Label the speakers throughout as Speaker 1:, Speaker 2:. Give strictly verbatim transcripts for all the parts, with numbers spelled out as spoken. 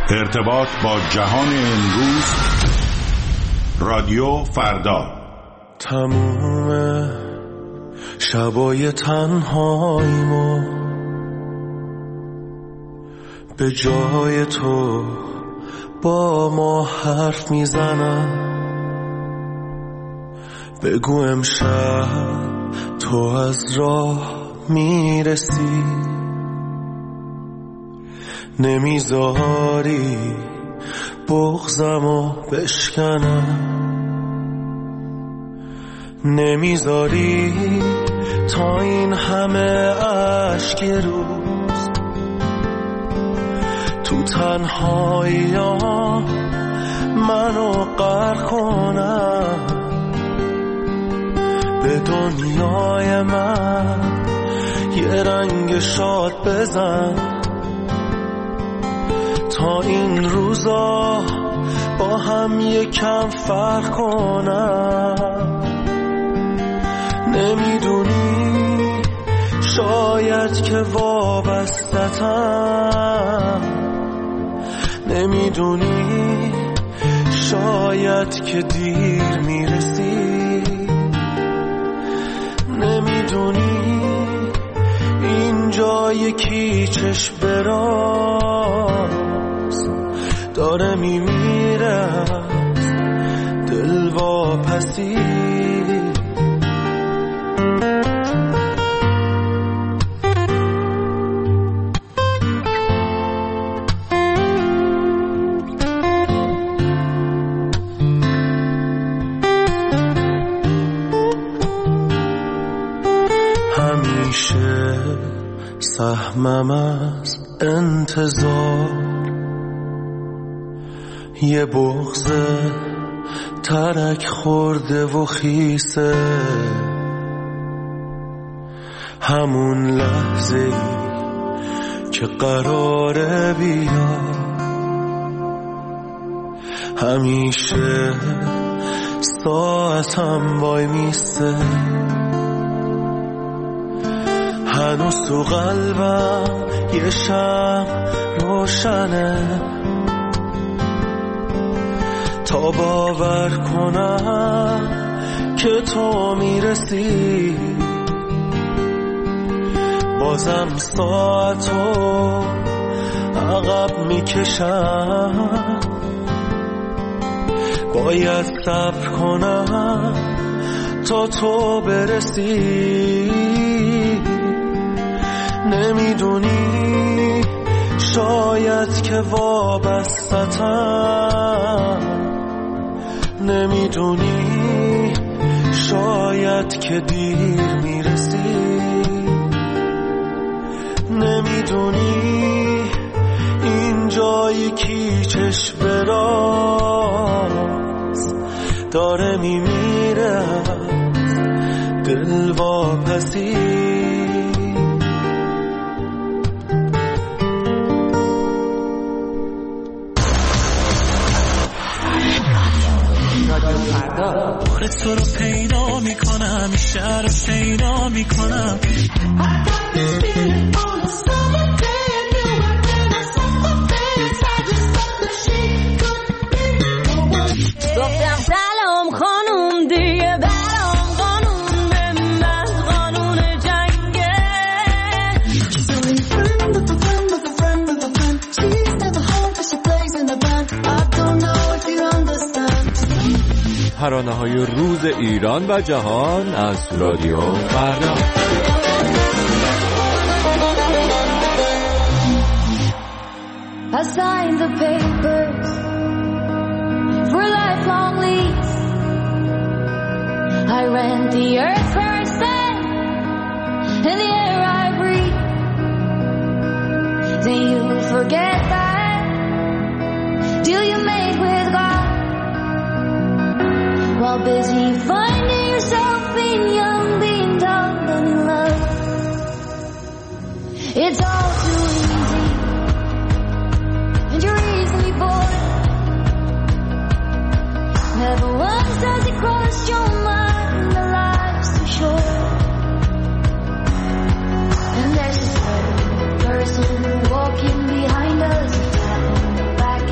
Speaker 1: ارتباط با جهان امروز. رادیو فردا.
Speaker 2: تموم شبای تنهاییمو به جای تو با ما حرف میزنم. بگو امشب تو از راه میرسی، نمیذاری بغضمو بشکنم، نمیذاری تا این همه عشق روز تو تنهایی‌ها منو غرق کنم. به دنیای من یه رنگ شاد بزن تا این روزا با هم یکم فرق کنم. نمیدونی شاید که وابسته‌ام، نمیدونی شاید که دیر میرسی، نمیدونی اینجا یکی چشم براز داره میمیره دل واپسی. سهمم از انتظار یه بغض ترک خورده و خیسه، همون لحظه ای که قراره بیا همیشه ساعتم وای میسته. هنوز تو قلبم یه شمع روشنه تا باور کنم که تو میرسی. بازم ساعتو عقب میکشم، باید صبر کنم تا تو برسی. نمیدونی شاید که وابسته‌ام، نمیدونی شاید که دیر میرسی، نمیدونی اینجا یکی چشم براز داره میمیره دل واپسی.
Speaker 3: بار تو رو پیدا میکنم، شهر رو شیدا میکنم.
Speaker 4: گفتم سلام خانوم دیگه برام قانون بنداز، قانون جنگه. She's only friend of a friend of a friend of a friend. She's never home but she plays in the band. I don't know if you understand.
Speaker 5: ترانه‌های روز ایران و جهان از رادیو فردا.
Speaker 4: I signed the papers for a lifelong lease. I rent the earth where I stand and the air I breathe. Then you forget that deal you made with God while busy finding yourself being young, being dumb and in love. It's all too easy and you're easily bored. Never once does it cross your mind that life's too short. And there's this person walking behind us, tap on the back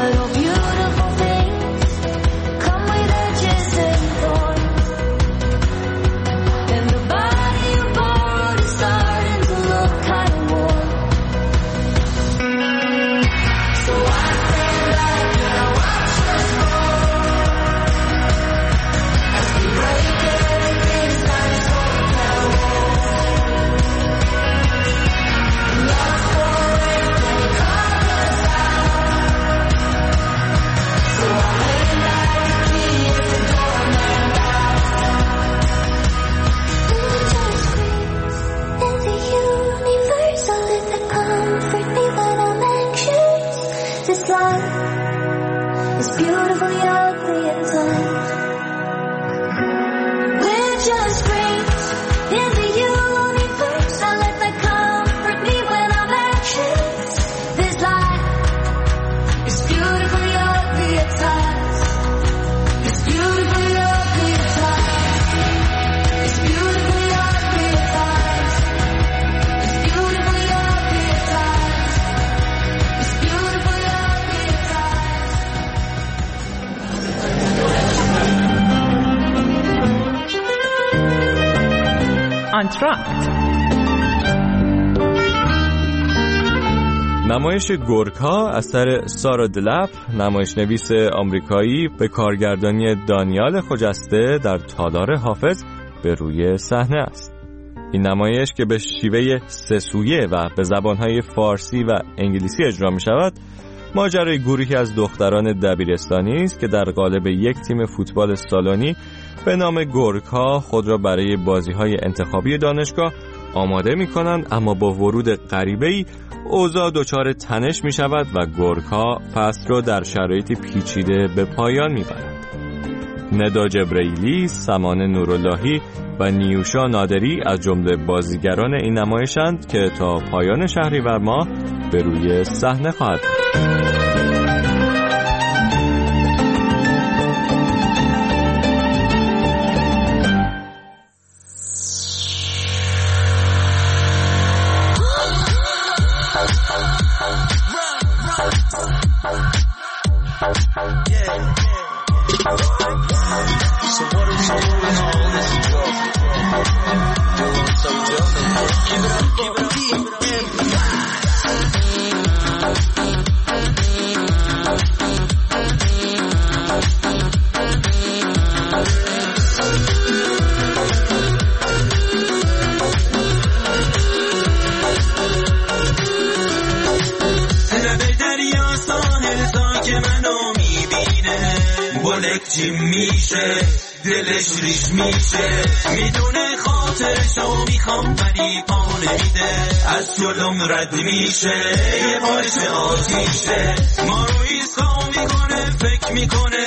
Speaker 6: آنتراکت.
Speaker 5: نمایش گورکا اثر سارا دلپ، نمایشنویس آمریکایی، به کارگردانی دانیال خجسته در تالار حافظ به روی صحنه است. این نمایش که به شیوه سه سویه و به زبانهای فارسی و انگلیسی اجرا می شود، ماجرای گروهی از دختران دبیرستانی است که در قالب یک تیم فوتبال سالنی به نام گورکا خود را برای بازی‌های انتخابی دانشگاه آماده می‌کنند، اما با ورود غریبه‌ای اوضاع دچار تنش می‌شود و گورکا فصل را در شرایطی پیچیده به پایان می‌برد. ندا جبرئیلی، سمان نوراللهی و نیوشا نادری از جمله بازیگران این نمایشند که تا پایان شهریور ماه به روی صحنه خواهد بود.
Speaker 7: جیم میشه دلش ریش میشه میدونه خاطرشو میخوام ولی پا نمیده از جلوم رد میشه یه پاش آتیشه ما رو ایسکا میکنه فکر میکنه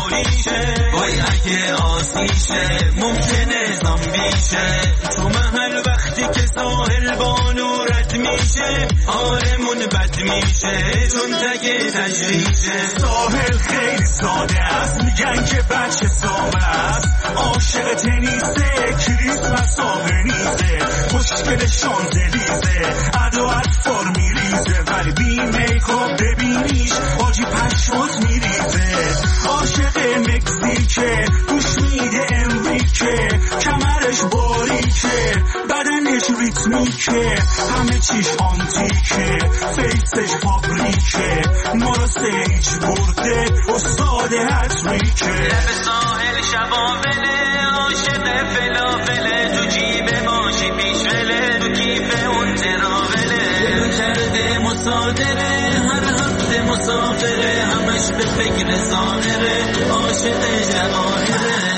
Speaker 7: حالیشه وای اگه آسیشه ممکنه زامبیشه تو محل وقتی که ساحل بانو رد میشه حالمون بد میشه چون تگه تجریشه
Speaker 3: ساحل خیلی ساده است میگن که بچه سامه است عاشق تنیسه کریسمس آبنیزه مشکل شانزلیزه ادو اطفار میریزه ولی بی میکاپ ببینیش آجی پشمات میریزه عاشق مکزیکه گوش میده امریکه کمرش باریکه بدنش ریتمیکه همه چیش آنتیکه فیسش فابریکه ما رو سیج برده استاد هتریکه
Speaker 7: لب ساحل شبابله عاشق فلافله تو جیب ماشی پیشوله تو کیف اون تراوله دلو کرده مصادره هر هفته مسافره همش به فکر ظاهره عاشق جواهره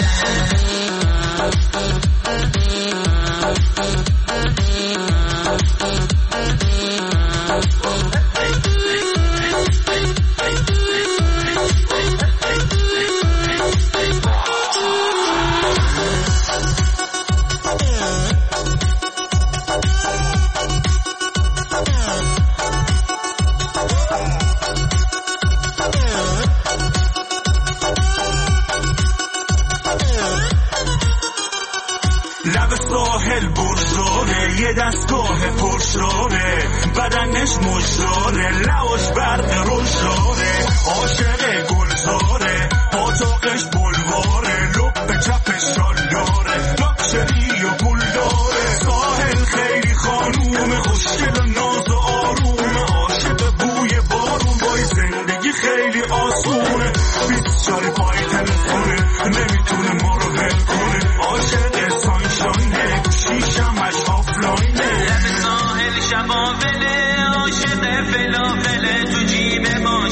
Speaker 3: لب ساحل برزاره یه دستگاه پرشاره بدنش مجراره لواش برق روشاره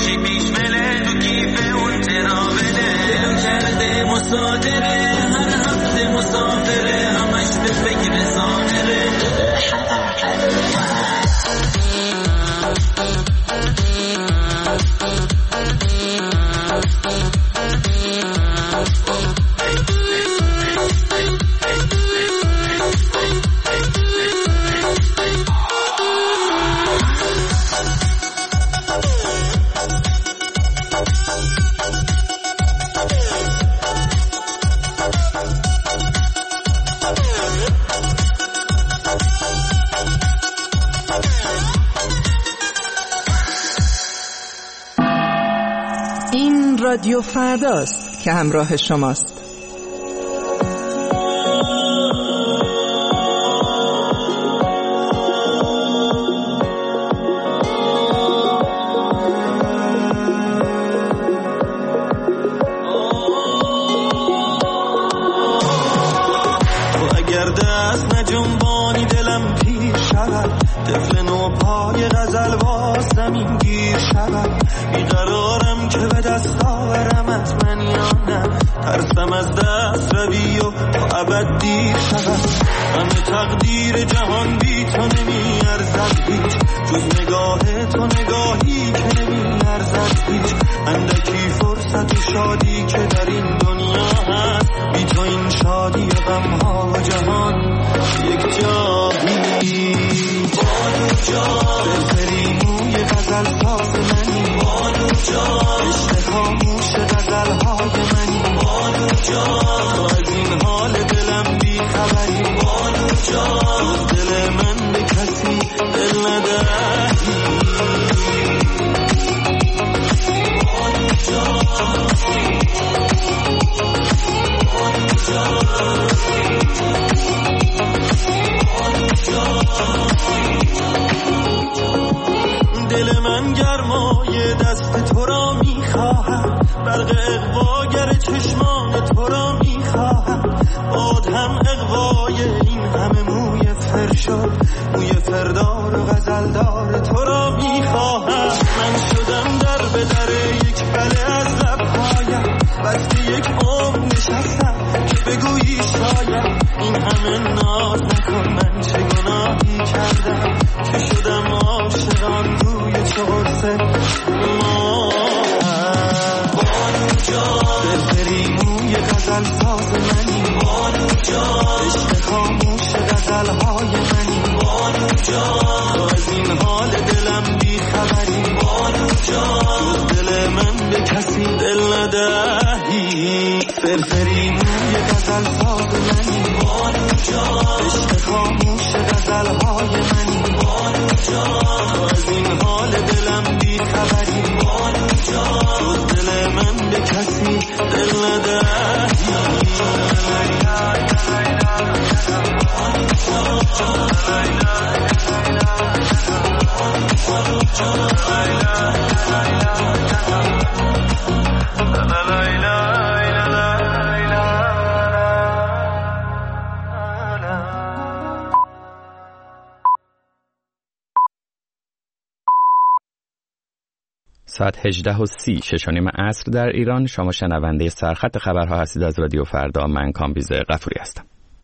Speaker 7: چی پیش مله تو کیف اون تراوله دلم کرده مصادره هر هفته مسافره همش به فکر سانره
Speaker 6: رادیو فرداست که همراه شماست.
Speaker 2: تو اگر دست نجنبانی دلم پیر شود، طفل نو پای غزل باز زمین گیر شود. بیقرارم که به دست آورمت من یا نه، ترسم از دست روی و تا ابد دیر شود. همه تقدیر جهان بی تو نمی ارزد هیچ، جز نگاه تو نگاهی که نمی ارزد هیچ. اندکی فرصت و شادی که در این دنیا هست، بی تو این شادی و غمها و جهان یک جایی. بانو جان دلبری موی غزل ساز منی، بانو جان عشق خاموش غزل های منی، بانو جان تو از این حال دلم بی خبری، بانو جان دل من به کسی دل ندهی، بانو جان بانو جان دل من گرمای دست تو را میخواهد، برق اغواگر چشمان تو را میخواهد. باد هم اغوای این همه موی فرشاد، موی فردار و غزلدار تو را میخواهد. من شدم در به در یک بله از لبهایم، بسته یک عمر نشستم که بگویی شاید این همه ناز نکن، من چه گناهی کردم که شدم عاشقان روی چهارسه ما. بانو جان دلبری موی غزل ساز منی، بانو جان عشق خاموش غزل های منی، بانو جان تو از این حال دلم بی خبری، بانو جان دل من به کسی دل ندهی. فرفری موی غزل ساز منی، بانو جان عشق خاموش غزل های منی، بانو جان تو از این حال دلم بی خبری، بانو جان دل من به کسی دل ندهی.
Speaker 8: ساعت هجده و سی شش و نیم عصر در ایران. شما شنونده سرخط خبرها هستید از رادیو فردا. من کامبیز غفوری هستم.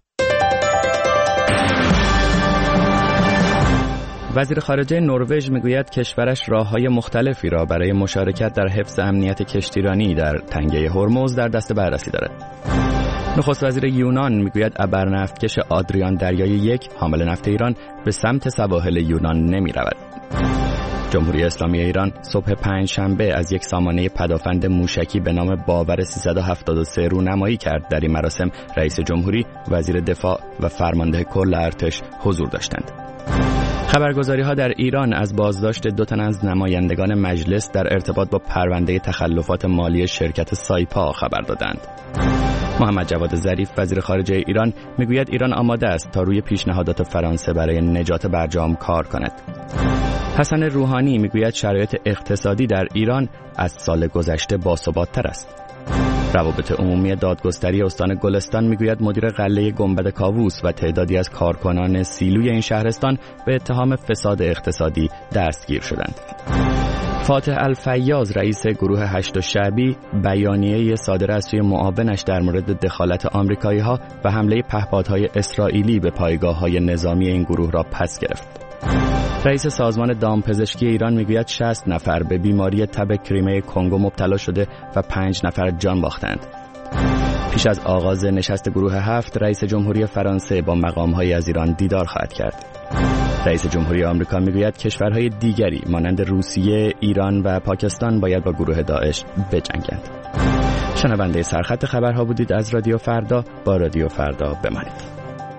Speaker 8: وزیر خارجه نروژ میگوید کشورش راه‌های مختلفی را برای مشارکت در حفظ امنیت کشتیرانی در تنگه هرمز در دست بررسی دارد. نخست وزیر یونان میگوید ابرنفتکش آدریان دریای یک حامل نفت ایران به سمت سواحل یونان نمی‌رود. جمهوری اسلامی ایران صبح پنجشنبه از یک سامانه پدافند موشکی به نام باور سیصد و هفتاد و سه رونمایی کرد. در این مراسم رئیس جمهوری، وزیر دفاع و فرمانده کل ارتش حضور داشتند. خبرگزاری‌ها در ایران از بازداشت دو تن از نمایندگان مجلس در ارتباط با پرونده تخلفات مالی شرکت سایپا خبر دادند. محمد جواد ظریف وزیر خارجه ایران میگوید ایران آماده است تا روی پیشنهادات فرانسه برای نجات برجام کار کند. حسن روحانی میگوید شرایط اقتصادی در ایران از سال گذشته باثبات‌تر است. روابط عمومی دادگستری استان گلستان میگوید مدیر قلعه گنبد کاووس و تعدادی از کارکنان سیلوی این شهرستان به اتهام فساد اقتصادی دستگیر شدند. فاتح الفیاض رئیس گروه هشت شعبی بیانیه صادره از سوی معاونش در مورد دخالت آمریکایی‌ها و حمله پهپادهای اسرائیلی به پایگاه‌های نظامی این گروه را پس گرفت. رئیس سازمان دامپزشکی ایران میگوید شصت نفر به بیماری تب کریمه کنگو مبتلا شده و پنج نفر جان باختند. پیش از آغاز نشست گروه هفت، رئیس جمهوری فرانسه با مقام‌های از ایران دیدار خواهد کرد. رئیس جمهوری آمریکا میگوید کشورهای دیگری مانند روسیه، ایران و پاکستان باید با گروه داعش بجنگند. شنونده سرخط خبرها بودید از رادیو فردا. با رادیو فردا بمانید.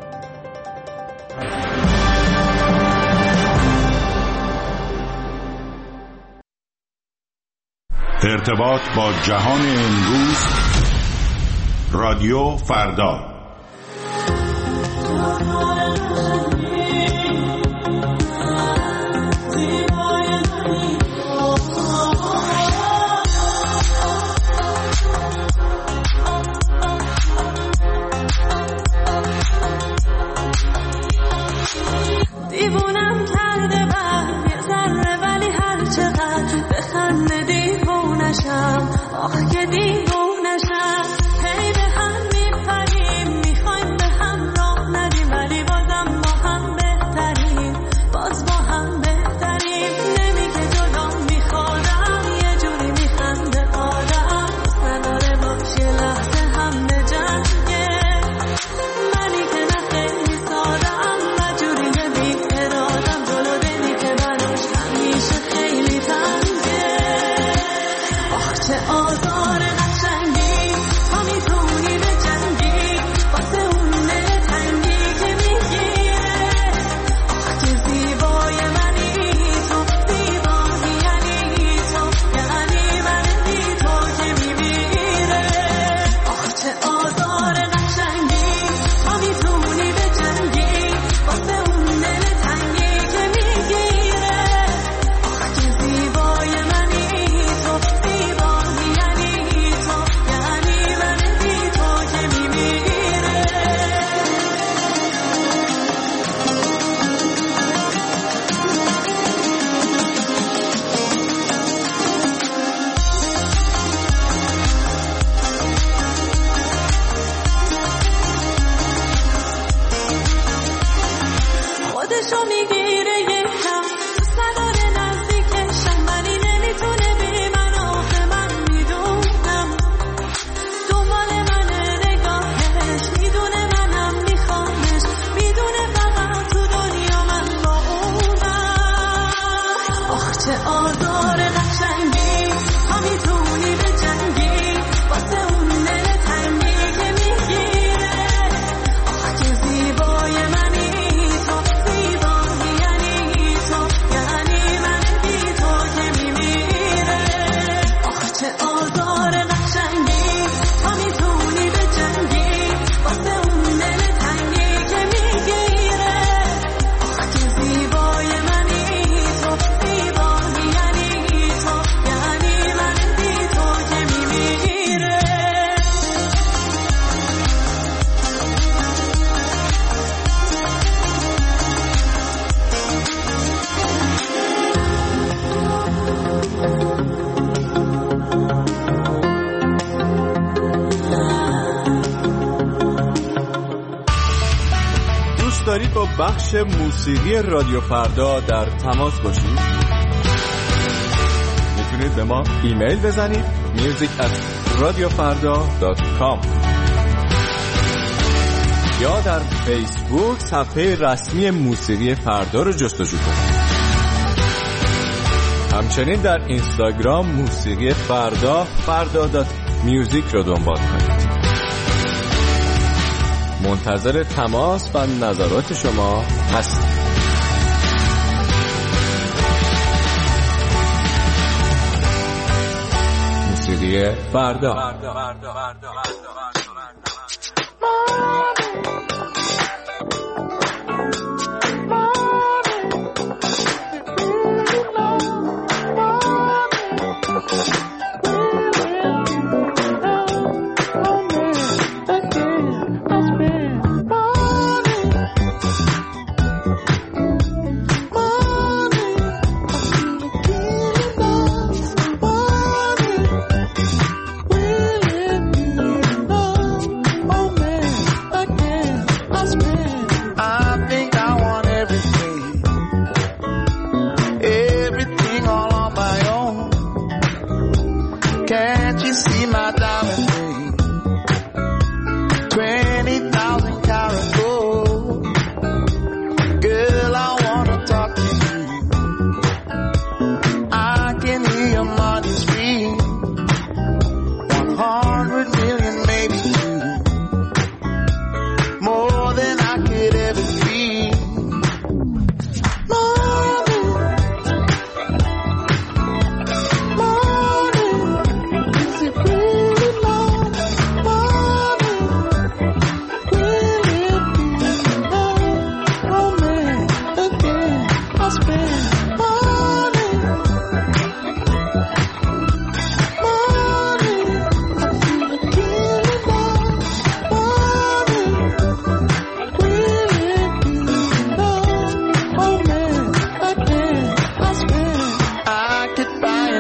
Speaker 1: ارتباط با جهان امروز، رادیو فردا.
Speaker 4: دیوونم کرده بر یه ذره، ولی هر چقدر بخنده دیوونشم، آخ که دیوونشم. هی به هم میپریم، میخوایم به هم راه ندیم، ولی بازم با هم بهتریم، باز با هم بهتریم. نمیگه جدا میخوادم، یه جوری میخنده آدم، نداره باش یه لحظه هم به جنگه. منی که نه خیلی سادم، مجوری بی ارادم، جلو دلی که براش همیشه خیلی تنگه. آخ چه آزار قشنگی، تا میتونی به جنگی واسه اون دل تنگی که میگیره. آخ که زیبای منی تو، زیبایی یعنی تو، یعنی من بی تو که میمیره. آخ چه آزار قشنگی، تا میتونی به جنگی واسه اون دل تنگی که میگیره. آخ که زیبای منی تو، زیبایی یعنی تو، یعنی من بی تو که میمیره. خودشو میگیره یکم، دوست نداره نزدیکشم، ولی نمیتونه بی من، آخه من میدونم دنبال منه نگاهش، میدونه منم میخوامش، میدونه فقط تو دنیا من با اونم. آخ چه آزار قشنگی، تا میتونی به جنگی واسه اون دل تنگی که میگیره. آخ که زیبای منی تو، زیبایی یعنی تو، یعنی من بی تو که میمیره. آخ چه آزار قشنگی، تا میتونی به جنگی واسه اون دل تنگی که میگیره. آخ که زیبای منی تو، زیبایی یعنی تو، یعنی من بی تو که میمیره.
Speaker 5: دوست دارید با بخش موسیقی رادیو فردا در تماس باشید؟ میتونید به ما ایمیل بزنید music at radiofarda dot com یا در فیسبوک صفحه رسمی موسیقی فردا رو جستجو کنید. همچنین در اینستاگرام موسیقی فردا فردا دات میوزیک رو دنبال کنید. منتظر تماس و نظرات شما هستم. موسیقی فردا.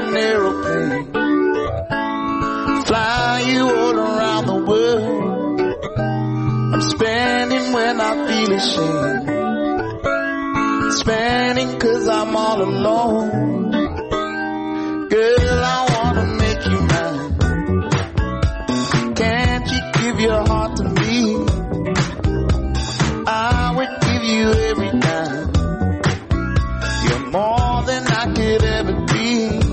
Speaker 9: an aeroplane, fly you all around the world. I'm spending when I feel ashamed, spending 'cause I'm all alone. Girl, I wanna make you mine. Can't you give your heart to me? I would give you every time. You're more than I could ever be.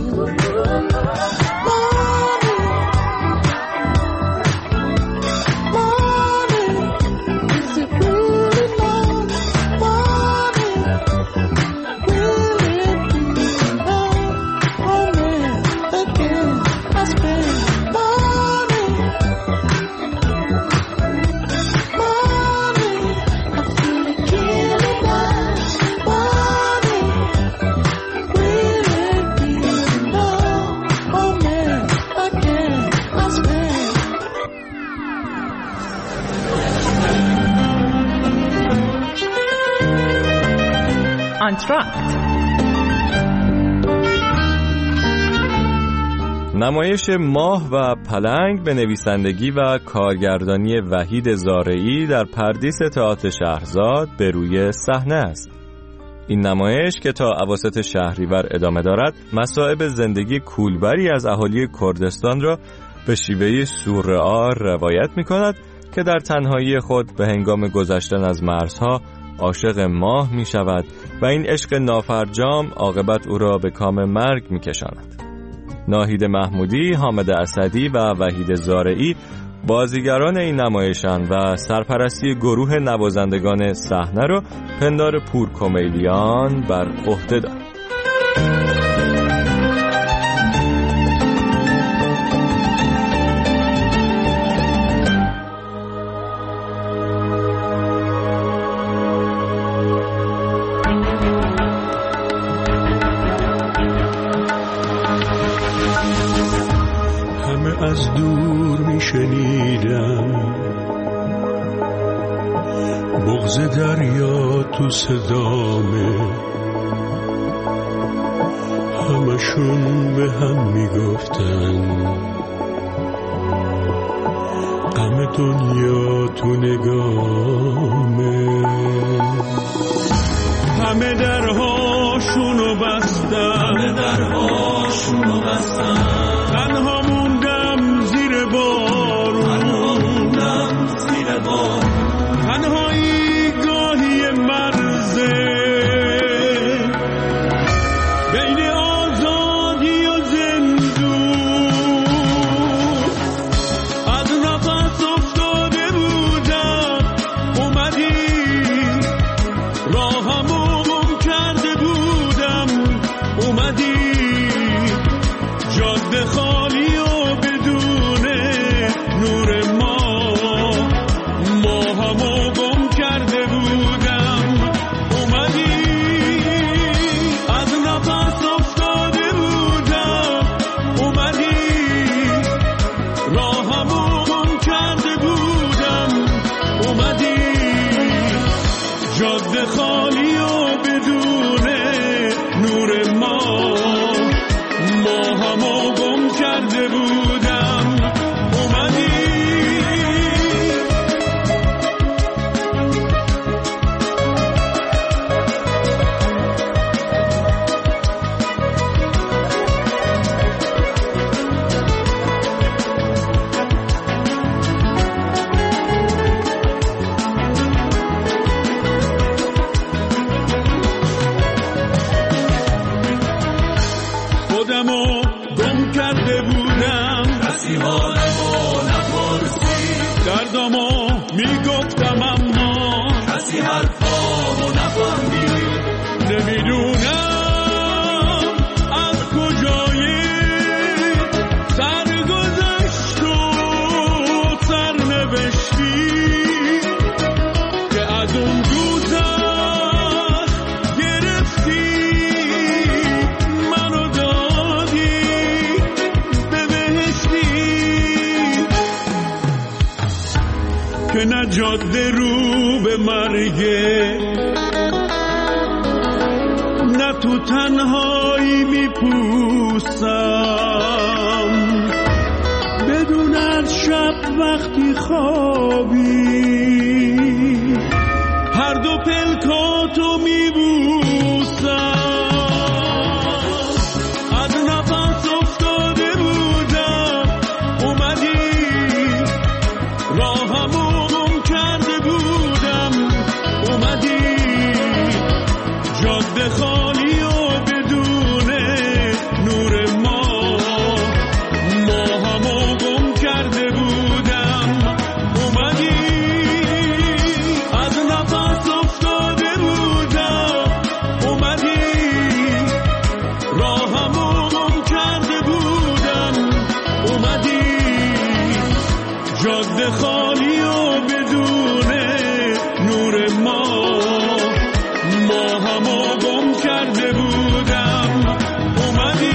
Speaker 6: آنتراکت.
Speaker 5: نمایش ماه و پلنگ به نویسندگی و کارگردانی وحید زارعی در پردیس تئاتر شهرزاد به روی صحنه است. این نمایش که تا اواسط شهریور ادامه دارد، مصائب زندگی کولبری از اهالی کردستان را به شیوه سورئال روایت می‌کند که در تنهایی خود به هنگام گذشتن از مرزها عاشق ماه می شود و این عشق نافرجام عاقبت او را به کام مرگ می کشاند. ناهید محمودی، حامد اسدی و وحید زارعی بازیگران این نمایشند و سرپرستی گروه نوازندگان صحنه را پندار پور کمیلیان بر عهده دارد.
Speaker 10: از دور می شنیدم بغض دریا تو صدامه، همشون به هم می گفتن غم دنیا تو نگامه. همه درهاشونو بستن، همه درهاشونو بستن، تنها موندم زیر بارون، تنها موندم زیر بارون، تنهایی گاهی مرزه بین آزادی و زندون. از نفس افتاده بودم اومدی، راهمو گم کرده بودم اومدی، جاده خالی و بدون نور ما، ماهمو گم کرده بودم اومدی. از نفس افتاده بودم اومدی، راهمو گم کرده بودم اومدی، جاده خالی و بدون نور ما، ماهمو گم کرده بودم اومدی. خودمو گم کرده بودم، کسی حالمو نپرسی، دردمو میگفتم اما کسی حرفامو نفهمید. نمیدونم از کجای سرگذشت و سرنوشتی که از اون دوزخ گرفتی منو دادی به بهشتی، که نه جاده رو به مرگه، نه تو تنهایی میپوسم خوابی هر دو پلکاتو میبوسم از نفس افتاده بودم اومدی راهمو گم کرده بودم اومدی جاده خالی و بدون نور ما ماهمو گم کرده بودم اومدی از نفس افتاده بودم اومدی راهمو گم کرده بودم اومدی جاده خالی و بدون نور ما ماهمو گم کرده بودم اومدی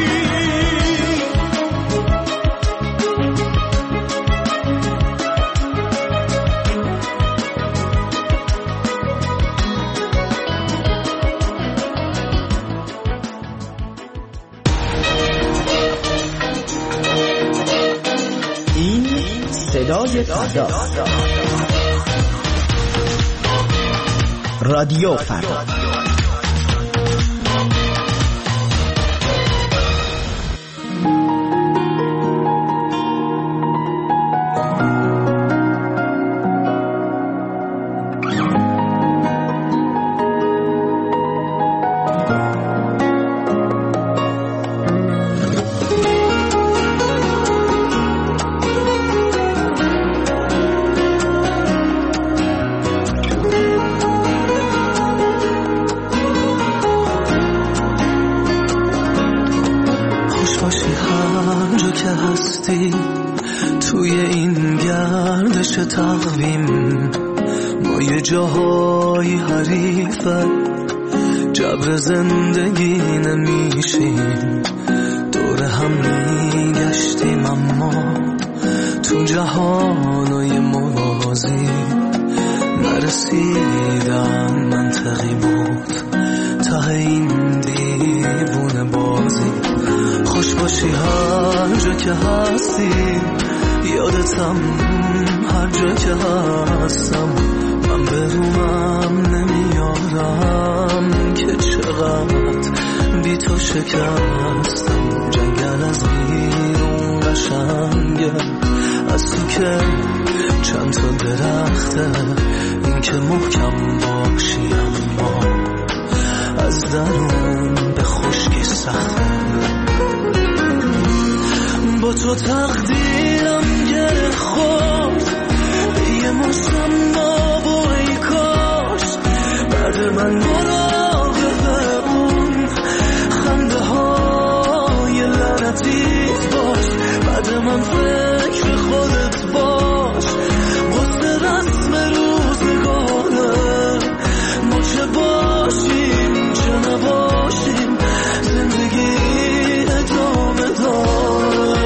Speaker 11: این صدای فردا، رادیو فردا.
Speaker 2: توی این گردش تقویم ما یه جاهای حریفه جبر زندگی نمیشیم دور هم میگشتیم اما تو جهانای موازی نرسیدم منطقی بود ته این دیوونه بازی خوش باشی هر جا که هستی یادتم هر جا که هستم من برومم نمیارم که چقدر بی تو شکستم جنگل از بیرون قشنگه از تو که چند تا درخته این که محکم باشی اما از درون به خشکی سخته با تو تقدیرم گره خورد یه مصنع با ای کاش بعد من مراقب اون خنده های لعنتیت باش بعد من فکر خودت باش واسه رسم روزگاره ما چه باشیم چه نباشیم زندگی ادامه داره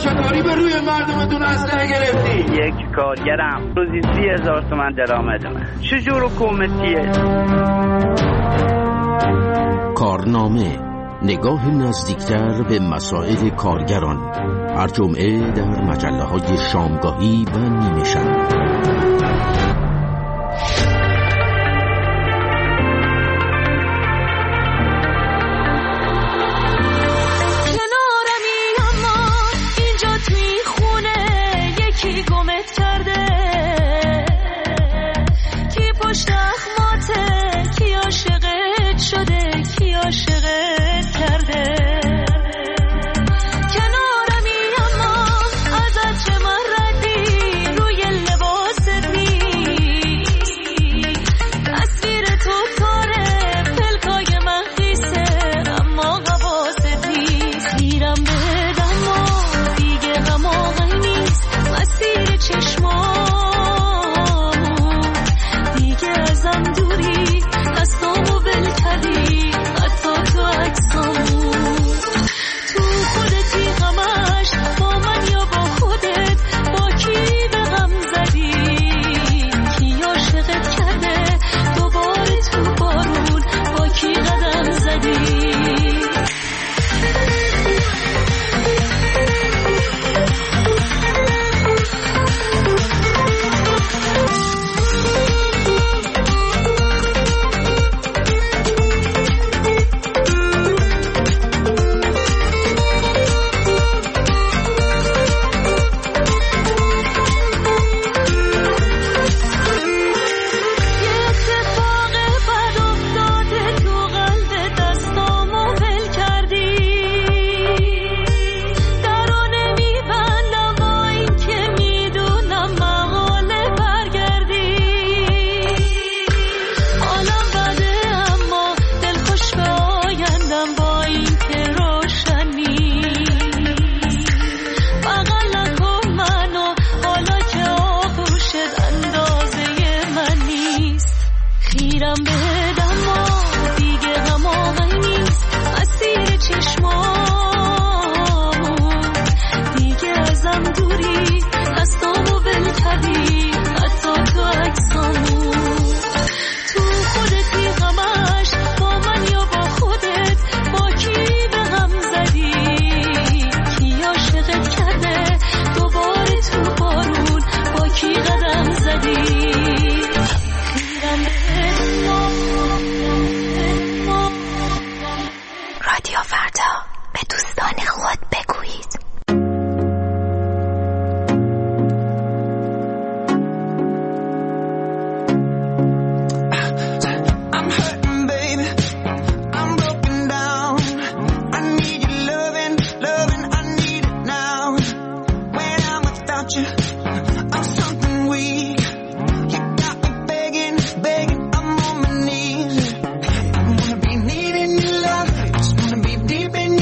Speaker 12: چطوری به روی مردمتون اسلحه گرفتی؟
Speaker 13: یک کارگرم روزی سی هزار تومن درآمد من. چجور حکومتیه؟
Speaker 14: کارنامه، نگاه نزدیکتر به مسائل کارگران، هر جمعه در مجله های شامگاهی و نیمه شب.
Speaker 7: Deep in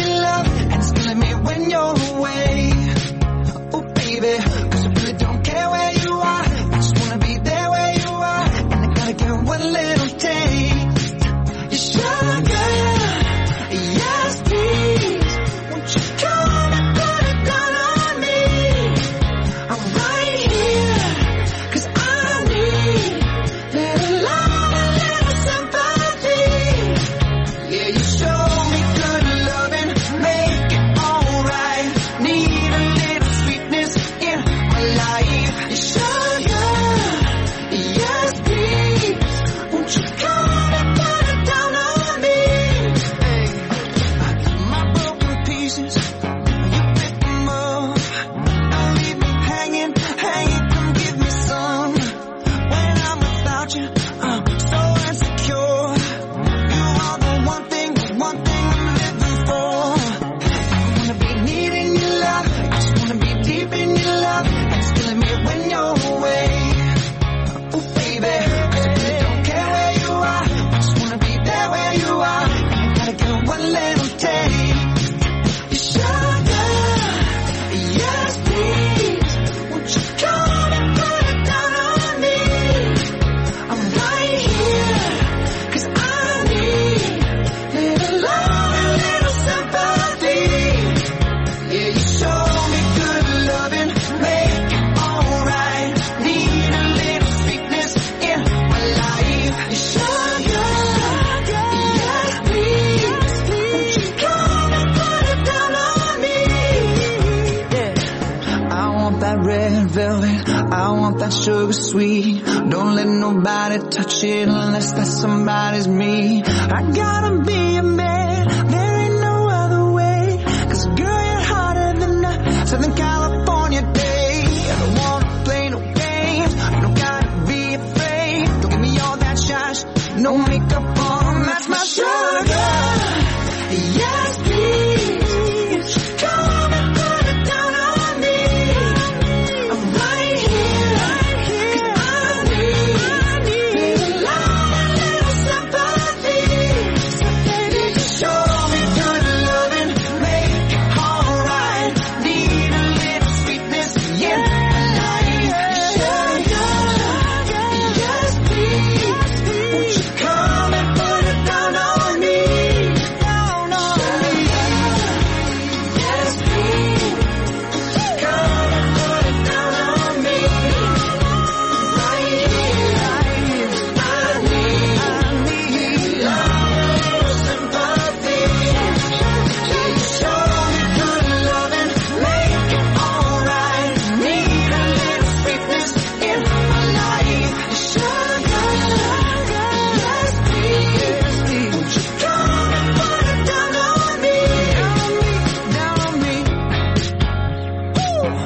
Speaker 15: my sugar sweet. Don't let nobody touch it unless that somebody's me. I gotta be a man, there ain't no other way. Cause girl, you're hotter than a Southern California day. I don't wanna play no games, you don't gotta be afraid. Don't give me all that shine, no makeup on, that's my sugar. Yes, please, come and put it down on me. I'm right here, cause I need, need a lot, a little sympathy. So baby, just show me good loving, make it alright. Need a little sweetness in my life. Sugar, yes please, won't you come and put it down on me. Down on me. Yes please, come and put it down on me. Right here, right here, I need, I need love, a little sympathy. Please show me good loving, make it alright. Need a little sweetness in my life. Sugar, yes please, won't you come and put it down on me. Down on me, down on me.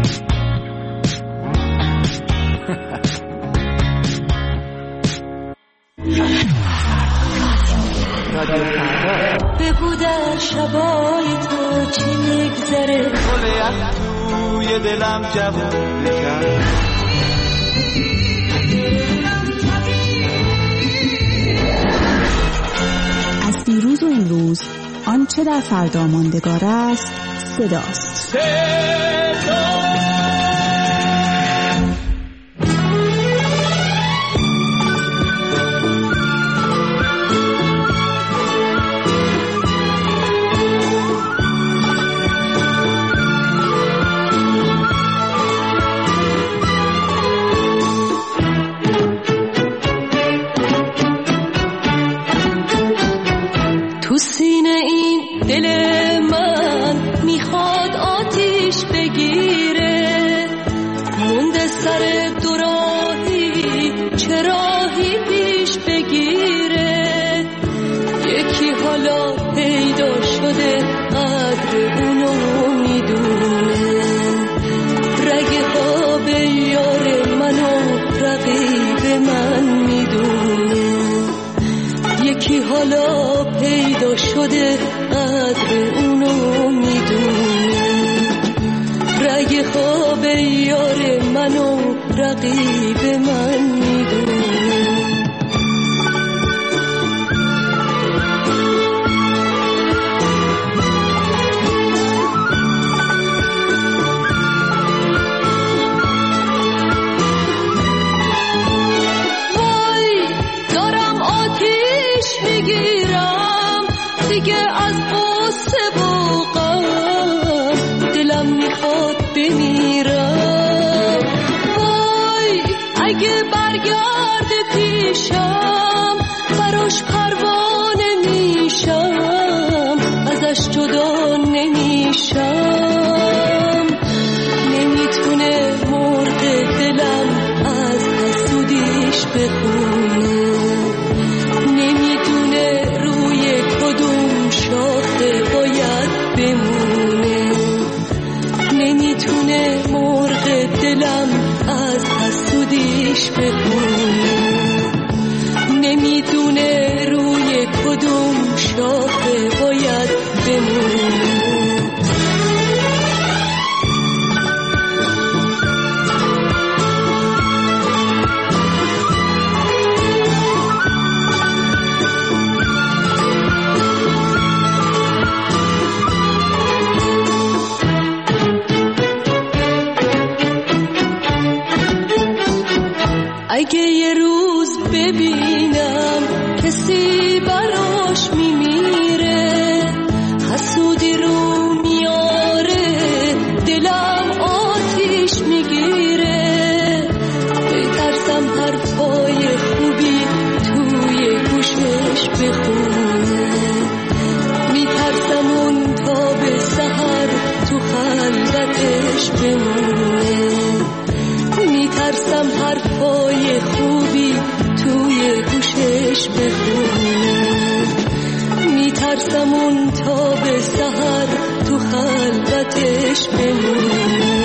Speaker 4: بگو در شبای تو چی میگذره.
Speaker 2: گل یخ توی دلم جوون کرد.
Speaker 16: از دیروز و امروز آنچه در فردا ماندگار است صداست.
Speaker 4: تو سینه این دل من میخواد آتیش بگیره. مونده سر دوراهی چه راهی پیش بگیره. یکی حالا پیدا شده قدر اونو میدونه. رگ خواب یار منو رقیب من میدونه. یکی حالا پیدا شده قدر اونو میدونه. رگ خواب یار منو رقیب من میدونه. وای دارم آتیش میگیرم دیگه از قصه و غم. دلم میخواد بمیرم. وای اگه برگرد پیشم براش پروانه میشم. ازش جدا نمیشم. نمیتونه مرغ دلم از حسودیش بخونه. نمیدونه روی کدوم شاخه باید بمونه. نمیتونه مرغ دلم از حسودیش بخونه. نمیدونه روی کدوم شاخه باید بمونه. اگه یه روز ببینم کسی براش میمیره. حسودی رو میاره دلم آتیش میگیره. بترسم حرفای خوبی توی گوشش بخونه. میترسم اون تا به سحر تو خلوتش بمونه. میترسم میترسم اون تا به سحر تو خلوتش بمون.